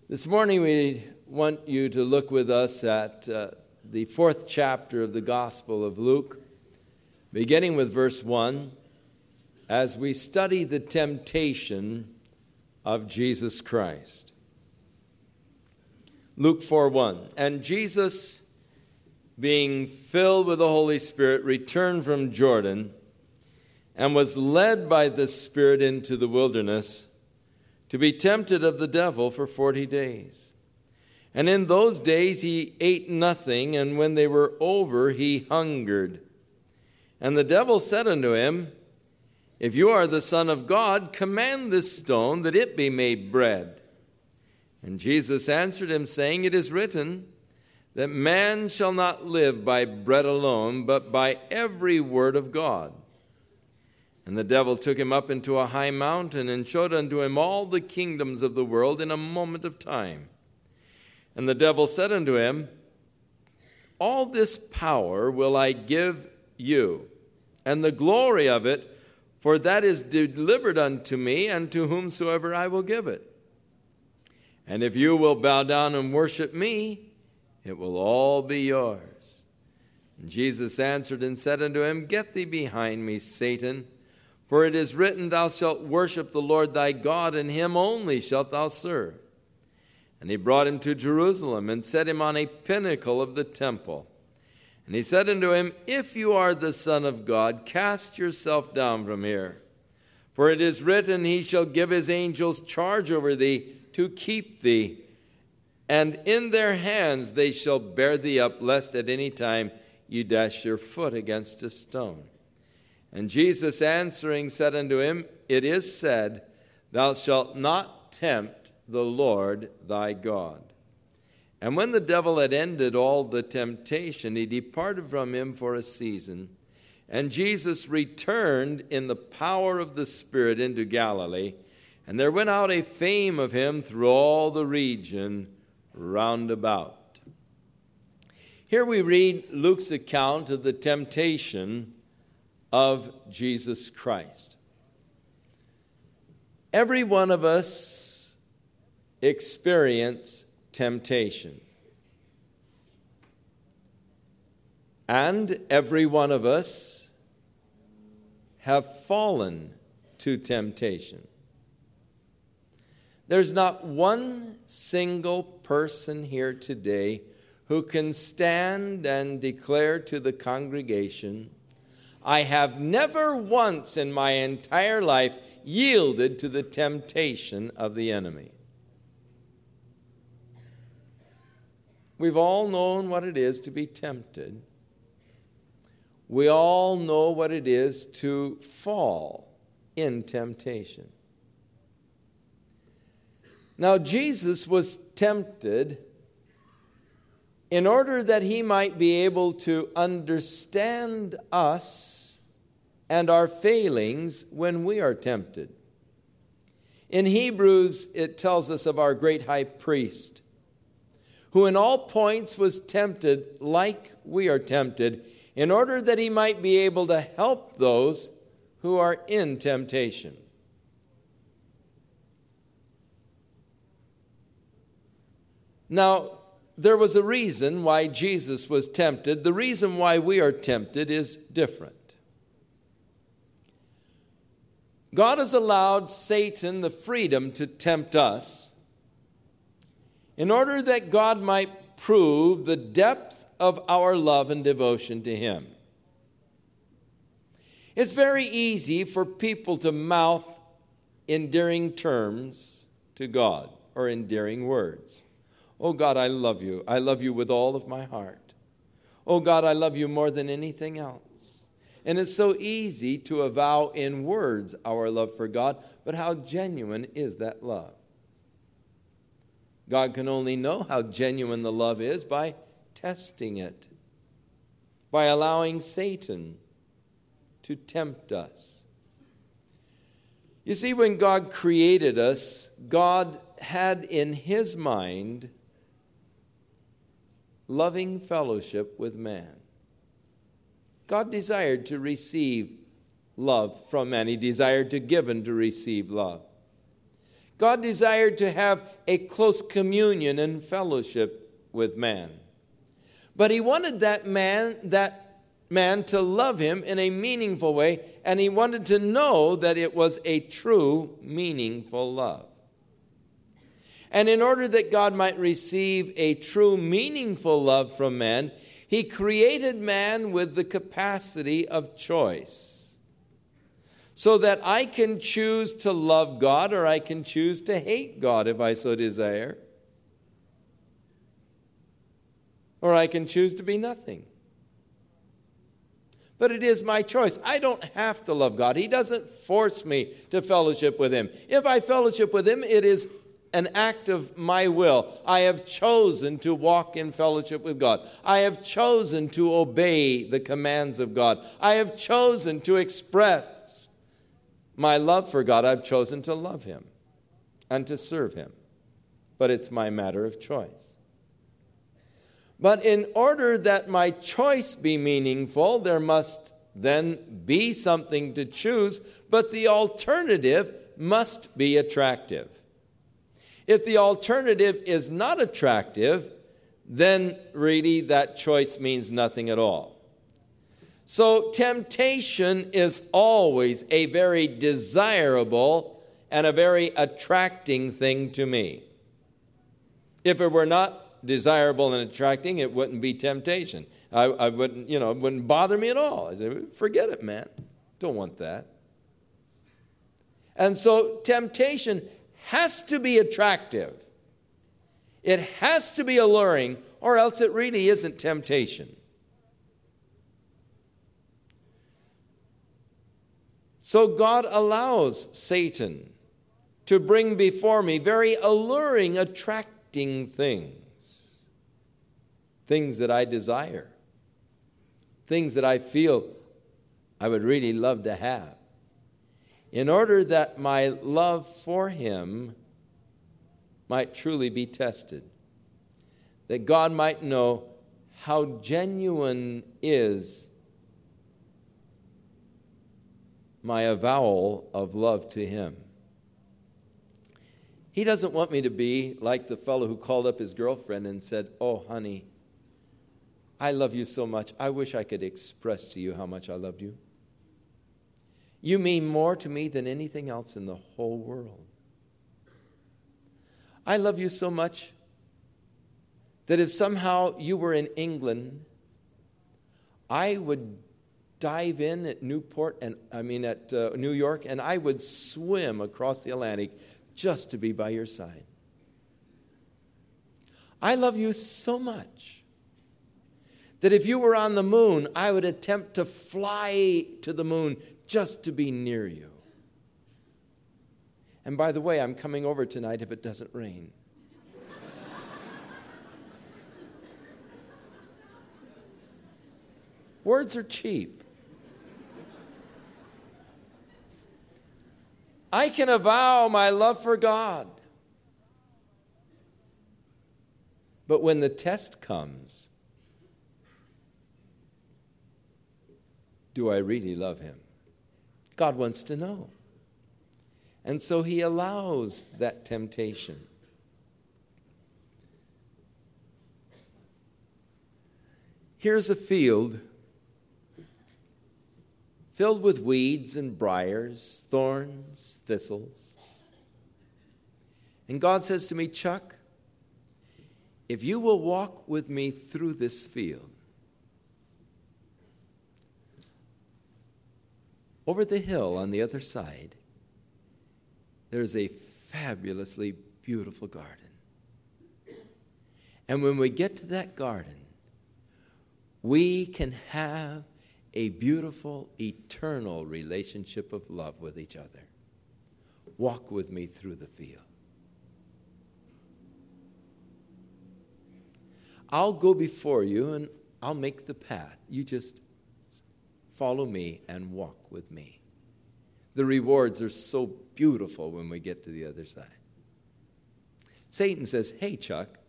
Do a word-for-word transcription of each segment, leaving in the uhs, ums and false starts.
This morning we want you to look with us at uh, the fourth chapter of the Gospel of Luke, beginning with verse one, as we study the temptation of Jesus Christ. Luke four one, and Jesus, being filled with the Holy Spirit, returned from Jordan and was led by the Spirit into the wilderness to be tempted of the devil for forty days. And in those days he ate nothing, and when they were over, he hungered. And the devil said unto him, If you are the Son of God, command this stone that it be made bread. And Jesus answered him, saying, It is written, that man shall not live by bread alone, but by every word of God. And the devil took him up into a high mountain and showed unto him all the kingdoms of the world in a moment of time. And the devil said unto him, All this power will I give you, and the glory of it, for that is delivered unto me, and to whomsoever I will give it. And if you will bow down and worship me, it will all be yours. And Jesus answered and said unto him, Get thee behind me, Satan, for it is written, Thou shalt worship the Lord thy God, and him only shalt thou serve. And he brought him to Jerusalem, and set him on a pinnacle of the temple. And he said unto him, If you are the Son of God, cast yourself down from here. For it is written, He shall give his angels charge over thee, to keep thee, and in their hands they shall bear thee up, lest at any time you dash your foot against a stone. And Jesus answering said unto him, It is said, Thou shalt not tempt the Lord thy God. And when the devil had ended all the temptation, he departed from him for a season. And Jesus returned in the power of the Spirit into Galilee. And there went out a fame of him through all the region round about. Here we read Luke's account of the temptation of Jesus Christ. Every one of us experience temptation. And every one of us have fallen to temptation. There's not one single person here today who can stand and declare to the congregation, I have never once in my entire life yielded to the temptation of the enemy. We've all known what it is to be tempted. We all know what it is to fall in temptation. Now, Jesus was tempted in order that he might be able to understand us and our failings when we are tempted. In Hebrews, it tells us of our great high priest, who in all points was tempted like we are tempted, in order that he might be able to help those who are in temptation. Now, there was a reason why Jesus was tempted. The reason why we are tempted is different. God has allowed Satan the freedom to tempt us in order that God might prove the depth of our love and devotion to him. It's very easy for people to mouth endearing terms to God or endearing words. Oh God, I love you. I love you with all of my heart. Oh God, I love you more than anything else. And it's so easy to avow in words our love for God, but how genuine is that love? God can only know how genuine the love is by testing it, by allowing Satan to tempt us. You see, when God created us, God had in his mind loving fellowship with man. God desired to receive love from man. He desired to give and to receive love. God desired to have a close communion and fellowship with man. But he wanted that man, that man to love him in a meaningful way, and he wanted to know that it was a true, meaningful love. And in order that God might receive a true, meaningful love from man, he created man with the capacity of choice, so that I can choose to love God or I can choose to hate God if I so desire. Or I can choose to be nothing. But it is my choice. I don't have to love God. He doesn't force me to fellowship with him. If I fellowship with him, it is an act of my will. I have chosen to walk in fellowship with God. I have chosen to obey the commands of God. I have chosen to express my love for God. I've chosen to love him and to serve him. But it's my matter of choice. But in order that my choice be meaningful, there must then be something to choose, but the alternative must be attractive. If the alternative is not attractive, then really that choice means nothing at all. So temptation is always a very desirable and a very attracting thing to me. If it were not desirable and attracting, it wouldn't be temptation. I, I wouldn't, you know, it wouldn't bother me at all. I say, forget it, man. Don't want that. And so temptation has to be attractive. It has to be alluring, or else it really isn't temptation. So God allows Satan to bring before me very alluring, attracting things. Things that I desire. Things that I feel I would really love to have. In order that my love for him might truly be tested. That God might know how genuine is my avowal of love to him. He doesn't want me to be like the fellow who called up his girlfriend and said, "Oh, honey, I love you so much. I wish I could express to you how much I loved you. You mean more to me than anything else in the whole world. I love you so much that if somehow you were in England, I would dive in at Newport, and I mean at uh, New York, and I would swim across the Atlantic just to be by your side. I love you so much that if you were on the moon, I would attempt to fly to the moon just to be near you. And by the way, I'm coming over tonight if it doesn't rain." Words are cheap. I can avow my love for God. But when the test comes, do I really love him? God wants to know. And so he allows that temptation. Here's a field filled with weeds and briars, thorns, thistles. And God says to me, "Chuck, if you will walk with me through this field, over the hill on the other side, there's a fabulously beautiful garden. And when we get to that garden, we can have a beautiful, eternal relationship of love with each other. Walk with me through the field. I'll go before you and I'll make the path. You just follow me and walk with me. The rewards are so beautiful when we get to the other side." Satan says, "Hey, Chuck,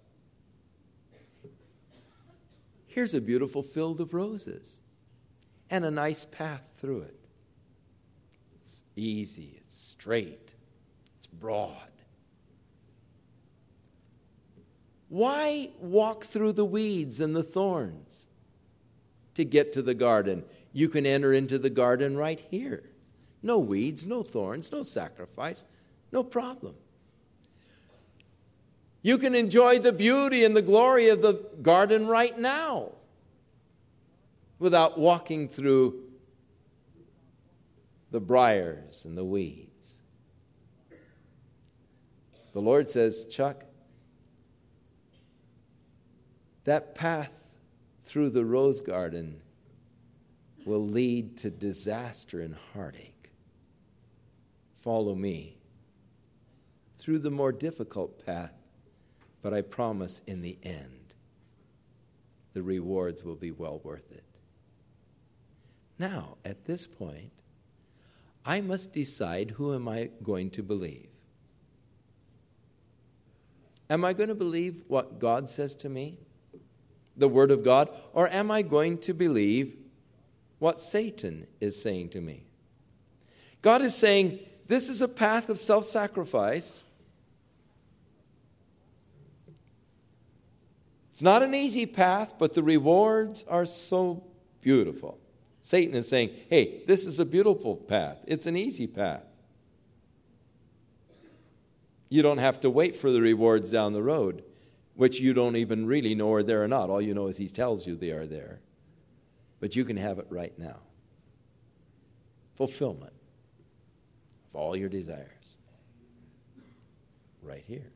here's a beautiful field of roses and a nice path through it. It's easy, it's straight, it's broad. Why walk through the weeds and the thorns to get to the garden? You can enter into the garden right here. No weeds, no thorns, no sacrifice, no problem. You can enjoy the beauty and the glory of the garden right now without walking through the briars and the weeds. The Lord says, Chuck, that path through the rose garden will lead to disaster and heartache. Follow me through the more difficult path, but I promise in the end, the rewards will be well worth it. Now, at this point, I must decide, who am I going to believe? Am I going to believe what God says to me, the Word of God, or am I going to believe what Satan is saying to me? God is saying, this is a path of self-sacrifice. It's not an easy path, but the rewards are so beautiful. Satan is saying, hey, this is a beautiful path. It's an easy path. You don't have to wait for the rewards down the road, which you don't even really know are there or not. All you know is he tells you they are there. But you can have it right now. Fulfillment of all your desires. Right here.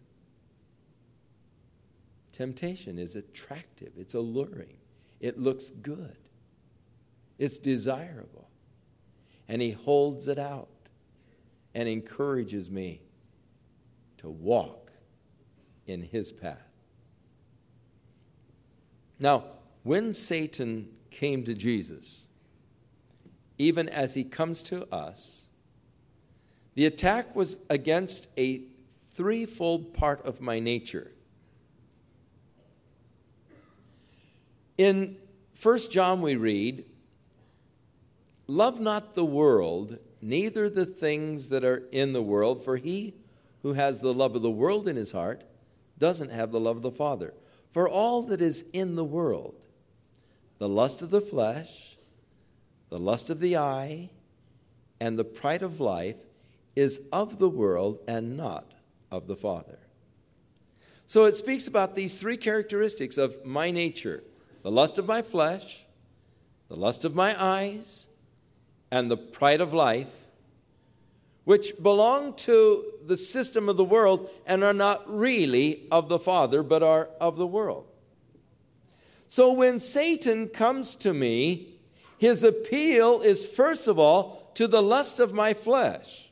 Temptation is attractive. It's alluring. It looks good. It's desirable. And he holds it out and encourages me to walk in his path. Now, when Satan came to Jesus, even as he comes to us, the attack was against a threefold part of my nature. In First John we read, love not the world, neither the things that are in the world, for he who has the love of the world in his heart doesn't have the love of the Father. For all that is in the world, the lust of the flesh, the lust of the eye, and the pride of life is of the world and not of the Father. So it speaks about these three characteristics of my nature: the lust of my flesh, the lust of my eyes, and the pride of life, which belong to the system of the world and are not really of the Father, but are of the world. So when Satan comes to me, his appeal is first of all to the lust of my flesh.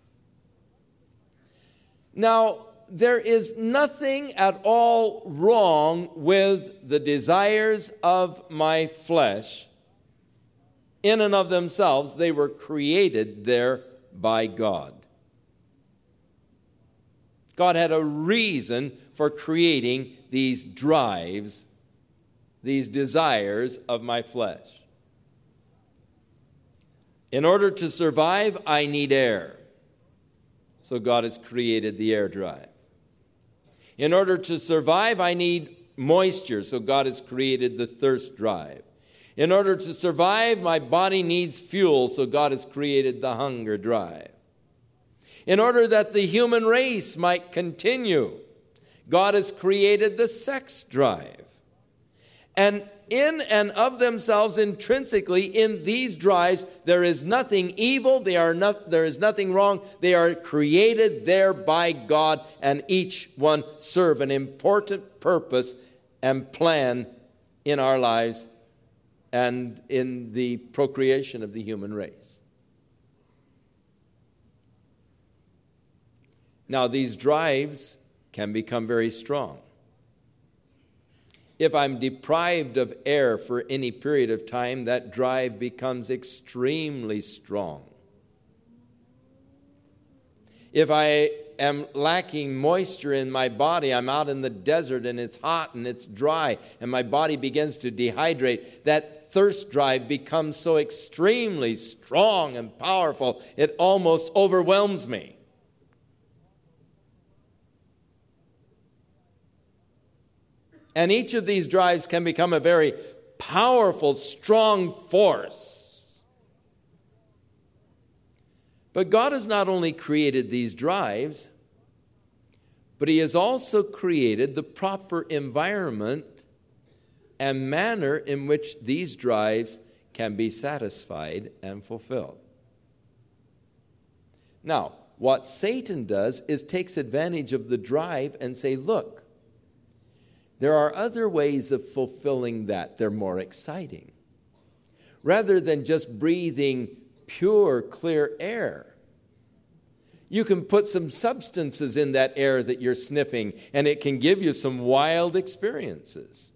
Now, there is nothing at all wrong with the desires of my flesh. In and of themselves, they were created there by God. God had a reason for creating these drives, these desires of my flesh. In order to survive, I need air. So God has created the air drive. In order to survive, I need moisture. So God has created the thirst drive. In order to survive, my body needs fuel. So God has created the hunger drive. In order that the human race might continue, God has created the sex drive. And in and of themselves, intrinsically, in these drives, there is nothing evil, they are not, there is nothing wrong. They are created there by God, and each one serve an important purpose and plan in our lives and in the procreation of the human race. Now, these drives can become very strong. If I'm deprived of air for any period of time, that drive becomes extremely strong. If I am lacking moisture in my body, I'm out in the desert and it's hot and it's dry and my body begins to dehydrate, that thirst drive becomes so extremely strong and powerful, it almost overwhelms me. And each of these drives can become a very powerful, strong force. But God has not only created these drives, but He has also created the proper environment and manner in which these drives can be satisfied and fulfilled. Now, what Satan does is takes advantage of the drive and say, look, there are other ways of fulfilling that. They're more exciting. Rather than just breathing pure, clear air, you can put some substances in that air that you're sniffing, and it can give you some wild experiences.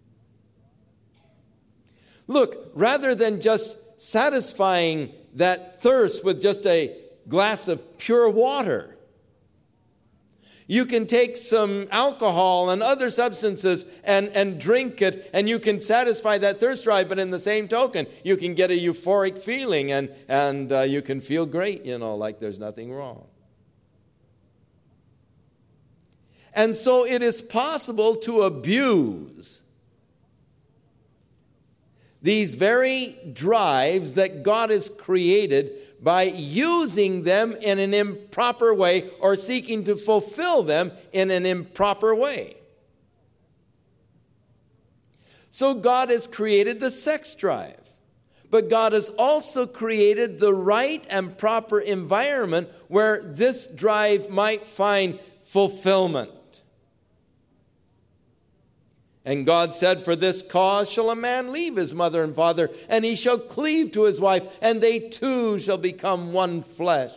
Look, rather than just satisfying that thirst with just a glass of pure water, you can take some alcohol and other substances and, and drink it, and you can satisfy that thirst drive, but in the same token, you can get a euphoric feeling, and, and uh, you can feel great, you know, like there's nothing wrong. And so it is possible to abuse these very drives that God has created by using them in an improper way or seeking to fulfill them in an improper way. So God has created the sex drive, but God has also created the right and proper environment where this drive might find fulfillment. And God said, for this cause shall a man leave his mother and father, and he shall cleave to his wife, and they two shall become one flesh.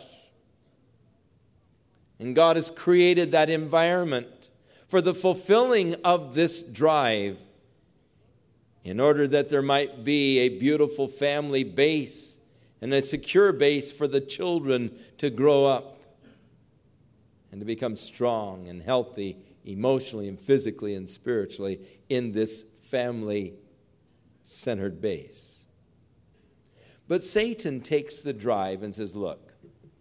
And God has created that environment for the fulfilling of this drive in order that there might be a beautiful family base and a secure base for the children to grow up and to become strong and healthy emotionally and physically and spiritually in this family-centered base. But Satan takes the drive and says, look,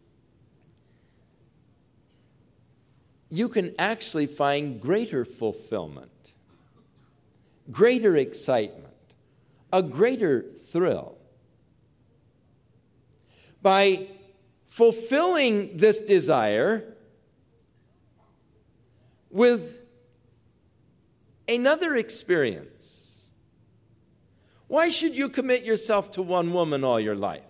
you can actually find greater fulfillment, greater excitement, a greater thrill by fulfilling this desire with another experience. Why should you commit yourself to one woman all your life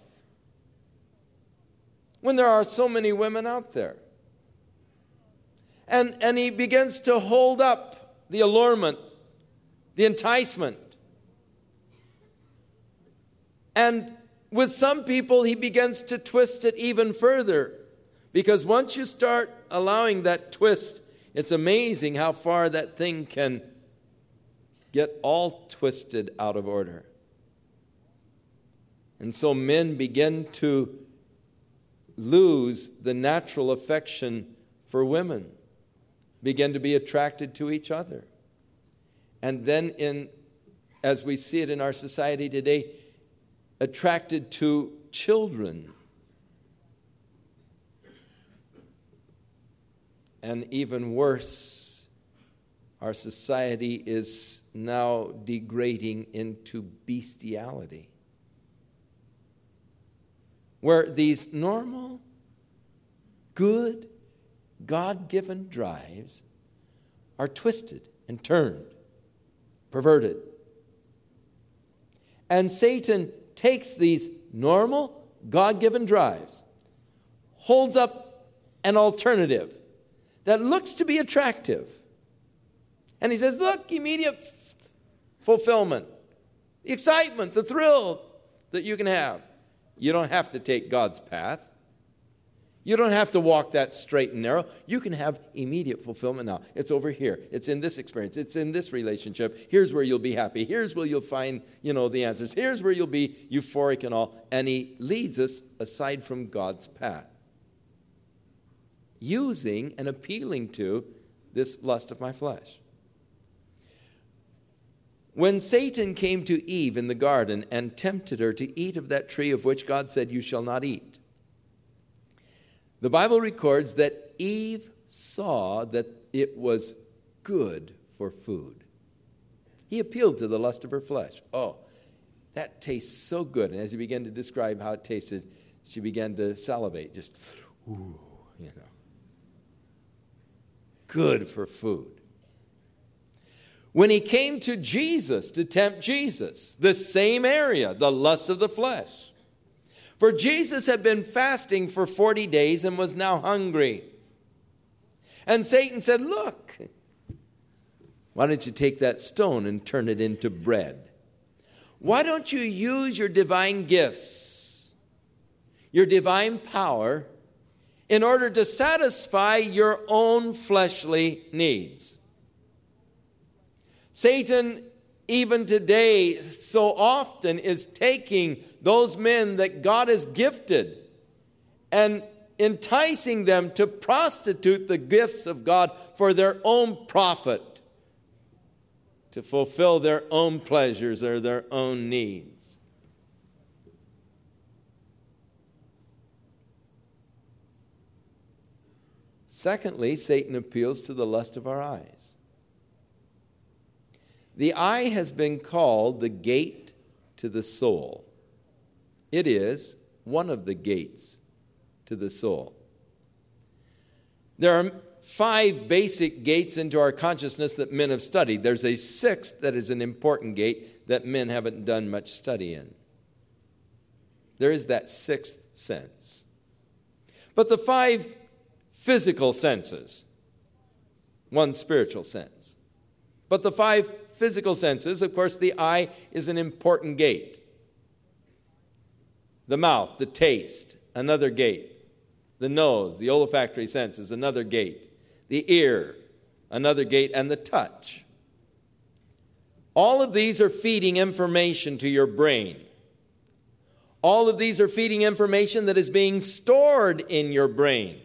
when there are so many women out there? And, and he begins to hold up the allurement, the enticement. And with some people, he begins to twist it even further. Because once you start allowing that twist, it's amazing how far that thing can get all twisted out of order. And so men begin to lose the natural affection for women, begin to be attracted to each other. And then, in, as we see it in our society today, attracted to children. And even worse, our society is now degrading into bestiality, where these normal, good, God-given drives are twisted and turned, perverted. And Satan takes these normal, God-given drives, holds up an alternative that looks to be attractive. And he says, look, immediate f- fulfillment, the excitement, the thrill that you can have. You don't have to take God's path. You don't have to walk that straight and narrow. You can have immediate fulfillment now. It's over here. It's in this experience. It's in this relationship. Here's where you'll be happy. Here's where you'll find, you know, the answers. Here's where you'll be euphoric and all. And he leads us aside from God's path, using and appealing to this lust of my flesh. When Satan came to Eve in the garden and tempted her to eat of that tree of which God said, you shall not eat, the Bible records that Eve saw that it was good for food. He appealed to the lust of her flesh. Oh, that tastes so good. And as he began to describe how it tasted, she began to salivate. Just, ooh, you know. Good for food. When he came to Jesus to tempt Jesus, the same area, the lust of the flesh. For Jesus had been fasting for forty days and was now hungry. And Satan said, look, why don't you take that stone and turn it into bread? Why don't you use your divine gifts, your divine power, in order to satisfy your own fleshly needs? Satan, even today, so often is taking those men that God has gifted and enticing them to prostitute the gifts of God for their own profit, to fulfill their own pleasures or their own needs. Secondly, Satan appeals to the lust of our eyes. The eye has been called the gate to the soul. It is one of the gates to the soul. There are five basic gates into our consciousness that men have studied. There's a sixth that is an important gate that men haven't done much study in. There is that sixth sense. But the five physical senses, one spiritual sense. But the five physical senses, of course, the eye is an important gate. The mouth, the taste, another gate. The nose, the olfactory sense, is another gate. The ear, another gate, and the touch. All of these are feeding information to your brain. All of these are feeding information that is being stored in your brain.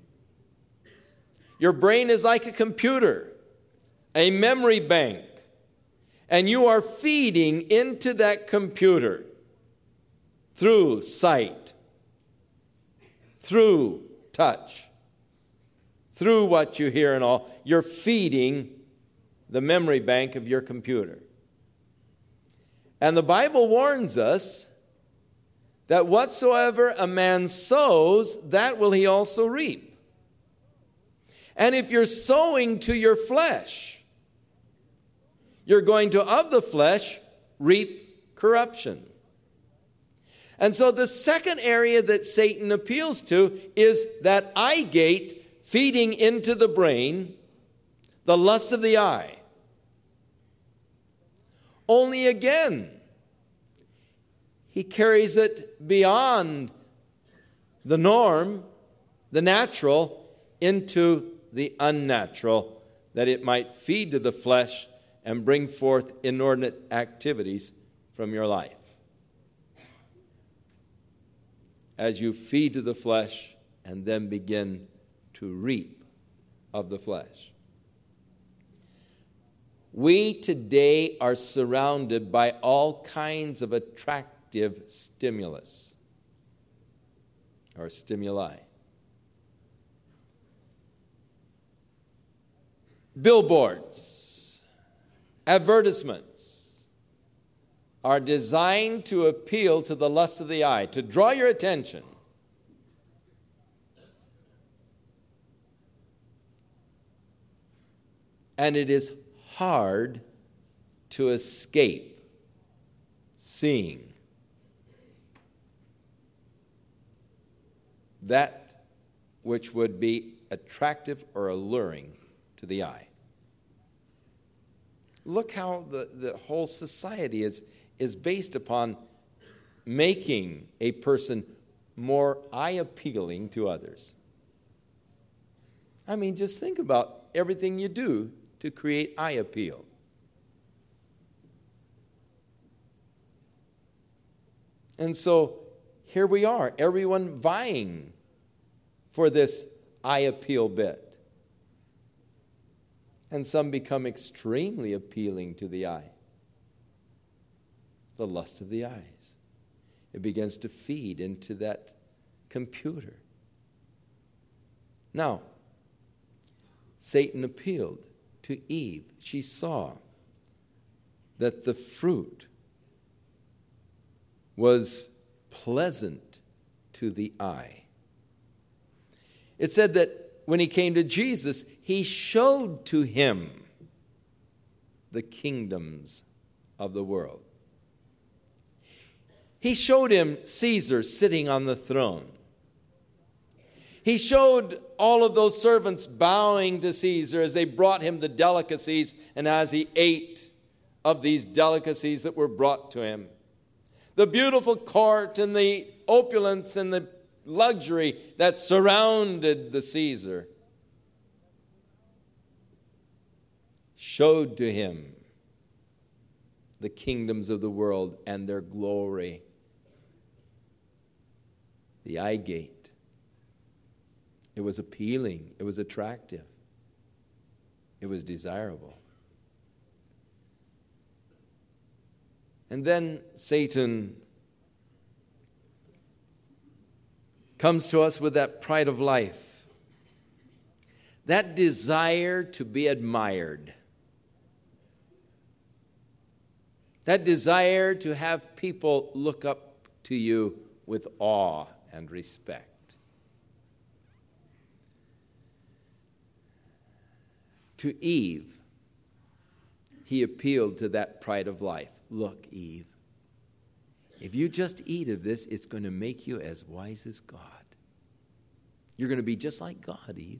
Your brain is like a computer, a memory bank. And you are feeding into that computer through sight, through touch, through what you hear and all. You're feeding the memory bank of your computer. And the Bible warns us that whatsoever a man sows, that will he also reap. And if you're sowing to your flesh, you're going to, of the flesh, reap corruption. And so the second area that Satan appeals to is that eye gate feeding into the brain, the lust of the eye. Only again, he carries it beyond the norm, the natural, into the unnatural, that it might feed to the flesh and bring forth inordinate activities from your life. As you feed to the flesh and then begin to reap of the flesh. We today are surrounded by all kinds of attractive stimulus or stimuli. Billboards, advertisements are designed to appeal to the lust of the eye, to draw your attention. And it is hard to escape seeing that which would be attractive or alluring to the eye. Look how the, the whole society is, is based upon making a person more eye-appealing to others. I mean, just think about everything you do to create eye appeal. And so here we are, everyone vying for this eye appeal bit. And some become extremely appealing to the eye. The lust of the eyes. It begins to feed into that computer. Now, Satan appealed to Eve. She saw that the fruit was pleasant to the eye. It said that when he came to Jesus, he showed to him the kingdoms of the world. He showed him Caesar sitting on the throne. He showed all of those servants bowing to Caesar as they brought him the delicacies and as he ate of these delicacies that were brought to him. The beautiful court and the opulence and the luxury that surrounded the Caesar showed to him the kingdoms of the world and their glory. The eye gate. It was appealing. It was attractive. It was desirable. And then Satan comes to us with that pride of life, that desire to be admired, that desire to have people look up to you with awe and respect. To Eve, he appealed to that pride of life. Look, Eve, if you just eat of this, it's going to make you as wise as God. You're going to be just like God, Eve.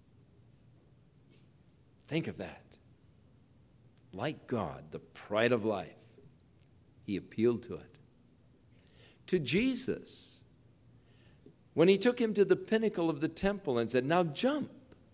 Think of that. Like God, the pride of life. He appealed to it. To Jesus, when he took him to the pinnacle of the temple and said, now jump.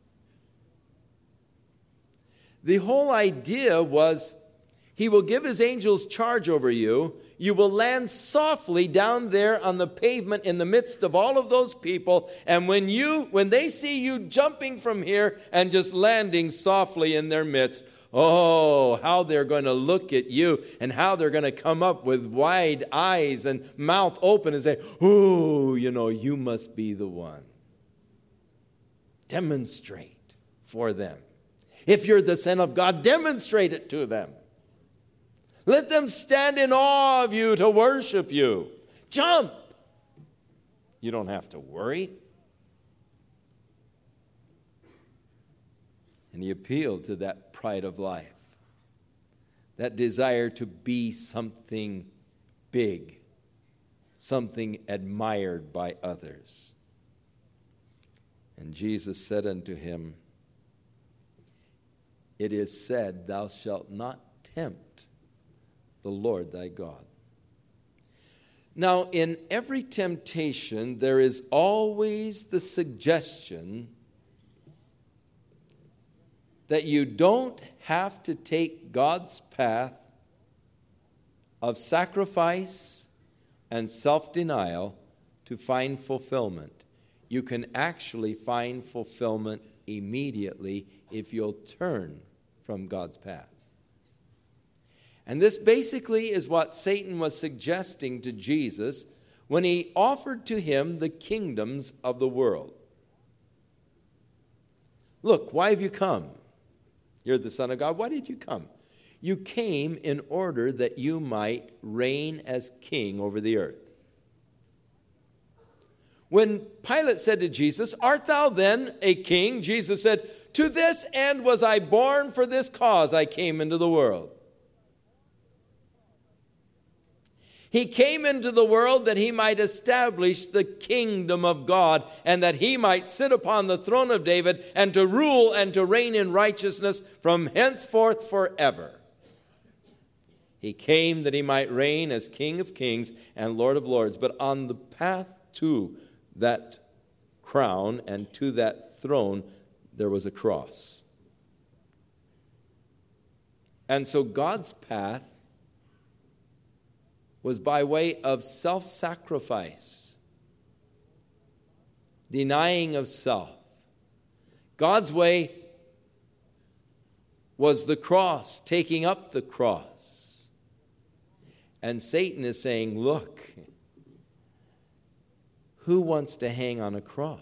The whole idea was, he will give his angels charge over you. You will land softly down there on the pavement in the midst of all of those people. And when you, when they see you jumping from here and just landing softly in their midst, oh, how they're going to look at you and how they're going to come up with wide eyes and mouth open and say, oh, you know, you must be the one. Demonstrate for them. If you're the Son of God, demonstrate it to them. Let them stand in awe of you to worship you. Jump. You don't have to worry. And he appealed to that pride of life, that desire to be something big, something admired by others. And Jesus said unto him, it is said, thou shalt not tempt the Lord thy God. Now, in every temptation, there is always the suggestion that you don't have to take God's path of sacrifice and self-denial to find fulfillment. You can actually find fulfillment immediately if you'll turn from God's path. And this basically is what Satan was suggesting to Jesus when he offered to him the kingdoms of the world. Look, why have you come? You're the Son of God. Why did you come? You came in order that you might reign as king over the earth. When Pilate said to Jesus, art thou then a king? Jesus said, to this end was I born, for this cause I came into the world. He came into the world that he might establish the kingdom of God and that he might sit upon the throne of David and to rule and to reign in righteousness from henceforth forever. He came that he might reign as King of kings and Lord of lords. But on the path to that crown and to that throne, there was a cross. And so God's path was by way of self-sacrifice, denying of self. God's way was the cross, taking up the cross. And Satan is saying, look, who wants to hang on a cross?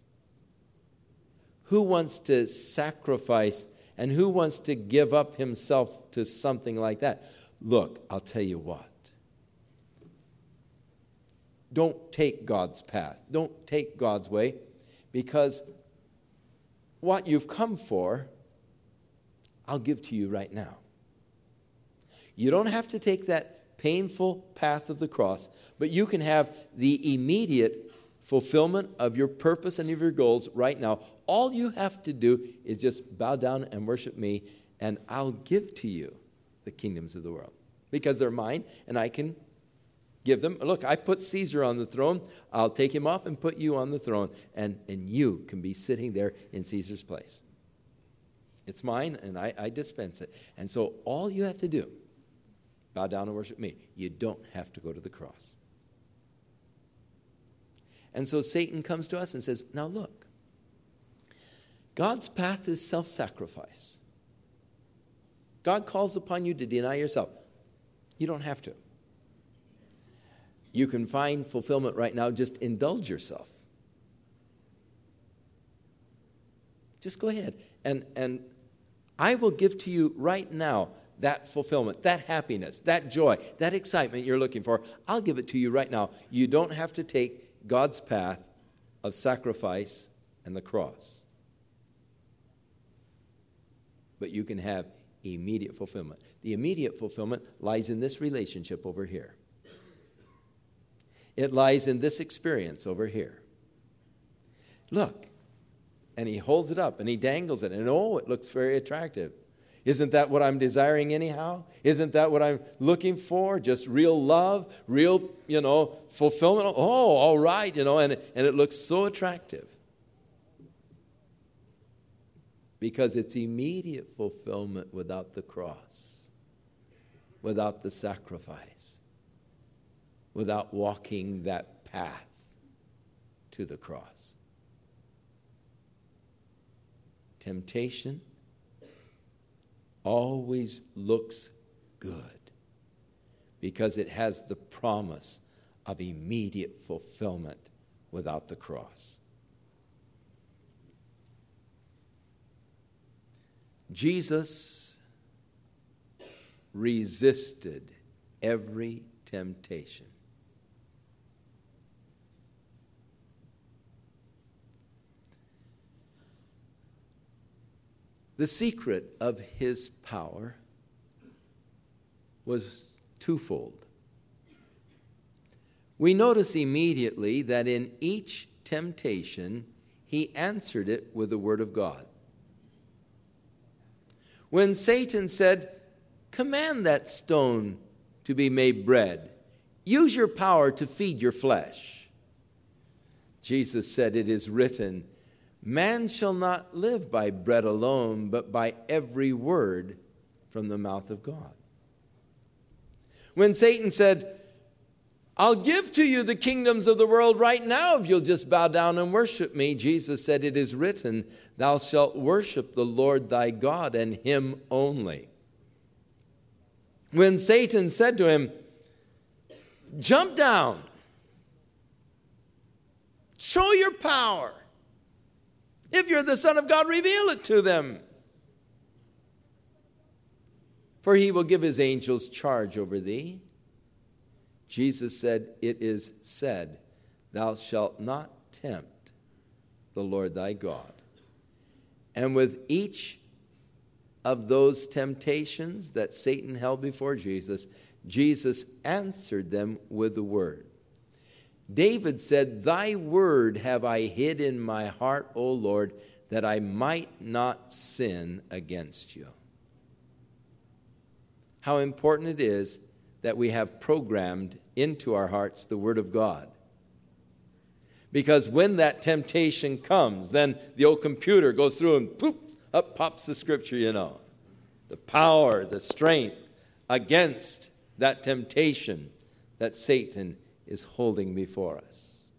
Who wants to sacrifice and who wants to give up himself to something like that? Look, I'll tell you what. Don't take God's path. Don't take God's way, because what you've come for, I'll give to you right now. You don't have to take that painful path of the cross, but you can have the immediate fulfillment of your purpose and of your goals right now. All you have to do is just bow down and worship me, and I'll give to you the kingdoms of the world, because they're mine, and I can give them. Look, I put Caesar on the throne. I'll take him off and put you on the throne, and, and you can be sitting there in Caesar's place. It's mine, and I, I dispense it. And so all you have to do, bow down and worship me. You don't have to go to the cross. And so Satan comes to us and says, now look, God's path is self-sacrifice. God calls upon you to deny yourself. You don't have to. You can find fulfillment right now. Just indulge yourself. Just go ahead. And, and I will give to you right now that fulfillment, that happiness, that joy, that excitement you're looking for. I'll give it to you right now. You don't have to take God's path of sacrifice and the cross. But you can have immediate fulfillment. The immediate fulfillment lies in this relationship over here. It lies in this experience over here. Look, and he holds it up and he dangles it, and oh, it looks very attractive. Isn't that what I'm desiring anyhow? Isn't that what I'm looking for? Just real love, real, you know, fulfillment. Oh, all right, you know, and, and it looks so attractive. Because it's immediate fulfillment without the cross, without the sacrifice, without walking that path to the cross. Temptation always looks good because it has the promise of immediate fulfillment without the cross. Jesus resisted every temptation. The secret of his power was twofold. We notice immediately that in each temptation, he answered it with the word of God. When Satan said, "Command that stone to be made bread. Use your power to feed your flesh," Jesus said, "It is written, man shall not live by bread alone, but by every word from the mouth of God." When Satan said, "I'll give to you the kingdoms of the world right now if you'll just bow down and worship me," Jesus said, "It is written, thou shalt worship the Lord thy God and him only." When Satan said to him, "Jump down, show your power. If you're the Son of God, reveal it to them. For he will give his angels charge over thee." Jesus said, "It is said, thou shalt not tempt the Lord thy God." And with each of those temptations that Satan held before Jesus, Jesus answered them with the word. David said, "Thy word have I hid in my heart, O Lord, that I might not sin against you." How important it is that we have programmed into our hearts the word of God. Because when that temptation comes, then the old computer goes through and poof, up pops the scripture, you know. The power, the strength against that temptation that Satan is holding before us.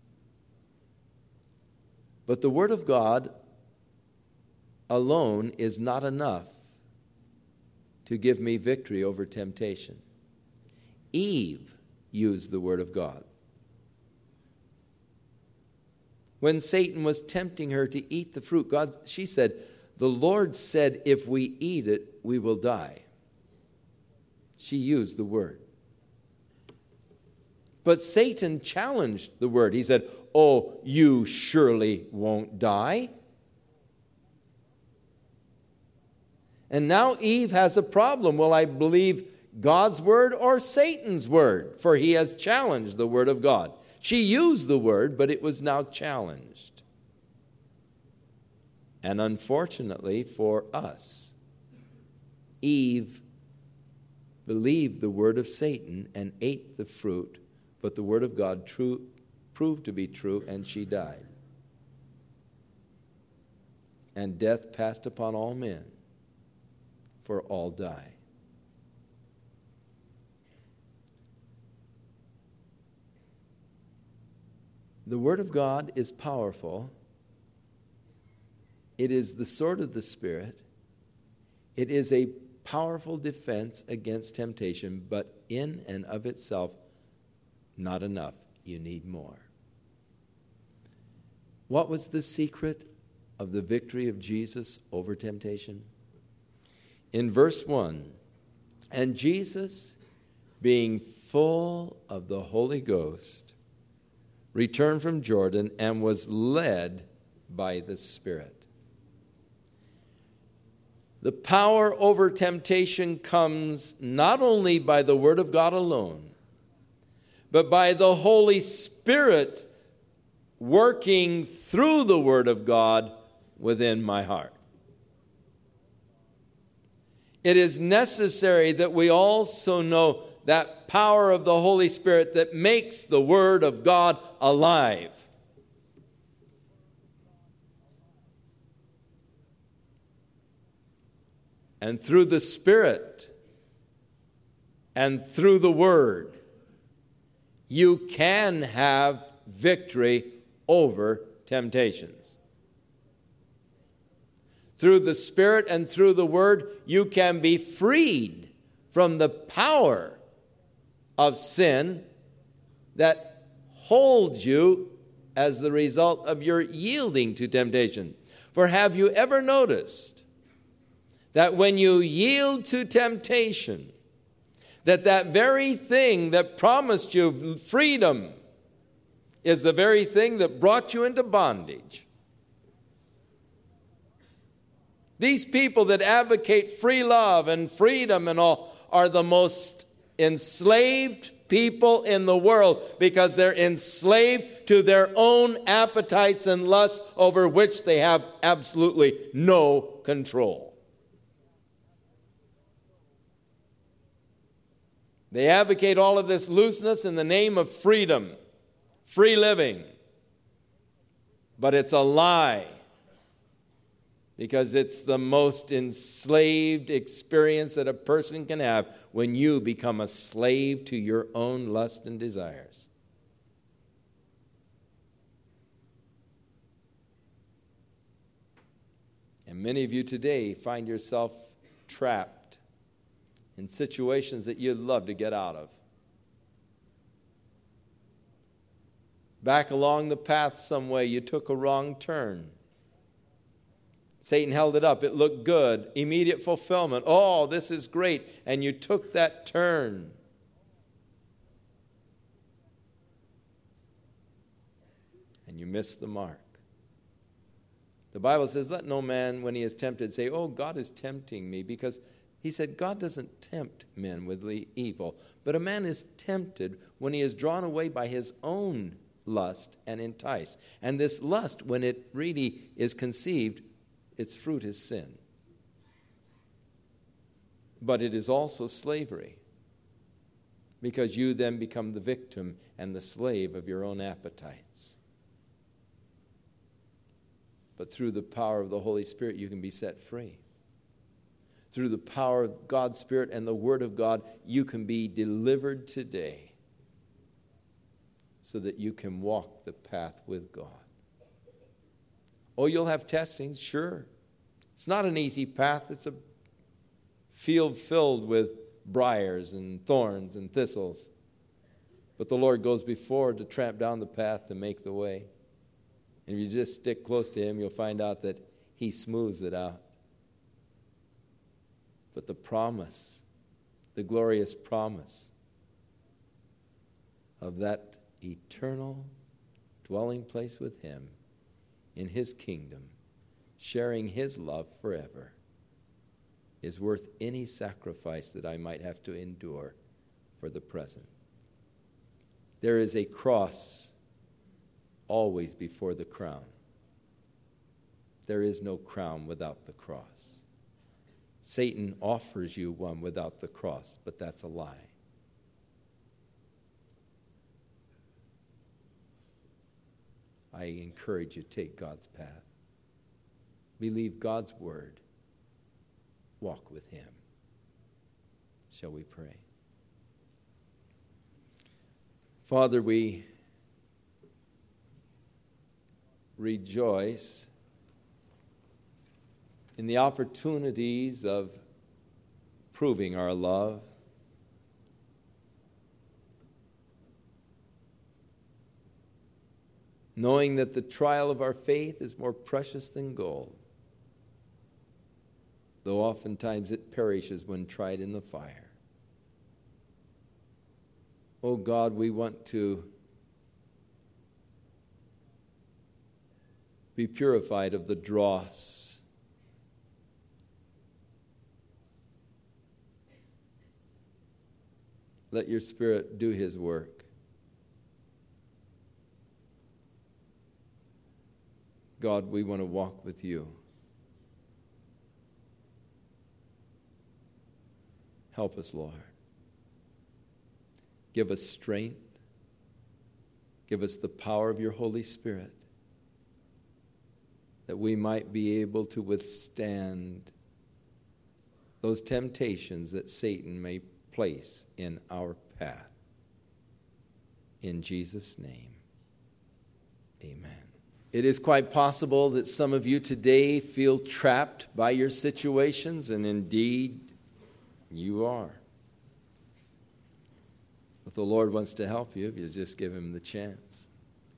But the word of God alone is not enough to give me victory over temptation. Eve used the word of God. When Satan was tempting her to eat the fruit, God, she said, "The Lord said, if we eat it, we will die." She used the word. But Satan challenged the word. He said, "Oh, you surely won't die." And now Eve has a problem. Will I believe God's word or Satan's word? For he has challenged the word of God. She used the word, but it was now challenged. And unfortunately for us, Eve believed the word of Satan and ate the fruit, but the word of God true, proved to be true, and she died. And death passed upon all men, for all die. The Word of God is powerful. It is the sword of the Spirit. It is a powerful defense against temptation, but in and of itself, not enough. You need more. What was the secret of the victory of Jesus over temptation? In verse one, and Jesus, being full of the Holy Ghost, returned from Jordan and was led by the Spirit. The power over temptation comes not only by the Word of God alone, but by the Holy Spirit working through the Word of God within my heart. It is necessary that we also know that power of the Holy Spirit that makes the Word of God alive. And through the Spirit and through the Word, you can have victory over temptations. Through the Spirit and through the Word, you can be freed from the power of sin that holds you as the result of your yielding to temptation. For have you ever noticed that when you yield to temptation, that that very thing that promised you freedom is the very thing that brought you into bondage? These people that advocate free love and freedom and all are the most enslaved people in the world, because they're enslaved to their own appetites and lusts over which they have absolutely no control. They advocate all of this looseness in the name of freedom, free living. But it's a lie, because it's the most enslaved experience that a person can have when you become a slave to your own lust and desires. And many of you today find yourself trapped in situations that you'd love to get out of. Back along the path some way, you took a wrong turn. Satan held it up. It looked good. Immediate fulfillment. Oh, this is great. And you took that turn. And you missed the mark. The Bible says, let no man, when he is tempted, say, oh, God is tempting me. Because he said, God doesn't tempt men with evil. But a man is tempted when he is drawn away by his own lust and enticed. And this lust, when it really is conceived, its fruit is sin. But it is also slavery, because you then become the victim and the slave of your own appetites. But through the power of the Holy Spirit, you can be set free. Through the power of God's Spirit and the Word of God, you can be delivered today so that you can walk the path with God. Oh, you'll have testings, sure. It's not an easy path. It's a field filled with briars and thorns and thistles. But the Lord goes before to tramp down the path to make the way. And if you just stick close to Him, you'll find out that He smooths it out. But the promise, the glorious promise of that eternal dwelling place with him in his kingdom, sharing his love forever, is worth any sacrifice that I might have to endure for the present. There is a cross always before the crown. There is no crown without the cross. Satan offers you one without the cross, but that's a lie. I encourage you to take God's path. Believe God's word. Walk with him. Shall we pray? Father, we rejoice in the opportunities of proving our love. Knowing that the trial of our faith is more precious than gold, though oftentimes it perishes when tried in the fire. Oh God, we want to be purified of the dross. Let your Spirit do his work. God, we want to walk with you. Help us, Lord. Give us strength. Give us the power of your Holy Spirit, that we might be able to withstand those temptations that Satan may place in our path. In Jesus' name, amen. It is quite possible that some of you today feel trapped by your situations, and indeed you are. But the Lord wants to help you if you just give him the chance.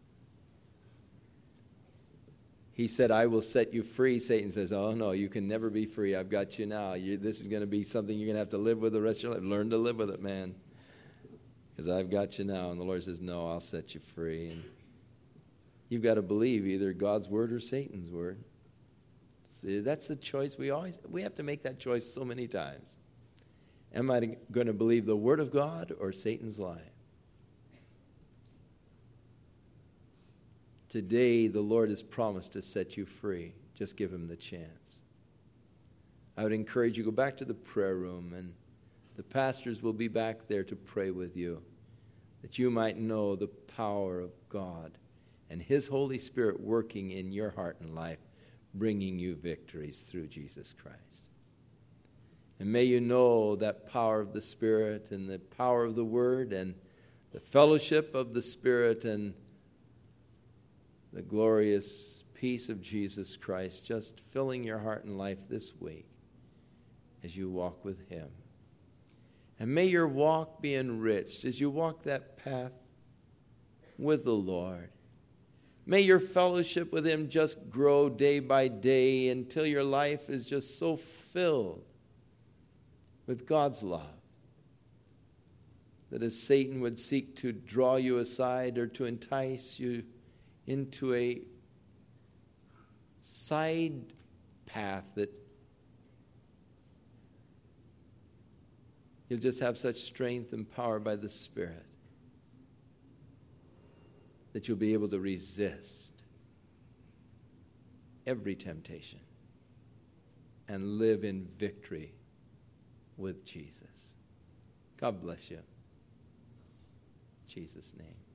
He said, I will set you free. Satan says, oh no, you can never be free. I've got you now. You, this is going to be something you're going to have to live with the rest of your life. Learn to live with it, man. Because I've got you now. And the Lord says, no, I'll set you free. And you've got to believe either God's word or Satan's word. See, that's the choice we always, we have to make that choice so many times. Am I going to believe the word of God or Satan's lie? Today, the Lord has promised to set you free. Just give him the chance. I would encourage you to go back to the prayer room, and the pastors will be back there to pray with you, that you might know the power of God and his Holy Spirit working in your heart and life, bringing you victories through Jesus Christ. And may you know that power of the Spirit and the power of the Word and the fellowship of the Spirit and the glorious peace of Jesus Christ just filling your heart and life this week as you walk with him. And may your walk be enriched as you walk that path with the Lord. May your fellowship with him just grow day by day until your life is just so filled with God's love that as Satan would seek to draw you aside or to entice you into a side path, that you'll just have such strength and power by the Spirit that you'll be able to resist every temptation and live in victory with Jesus. God bless you. In Jesus' name.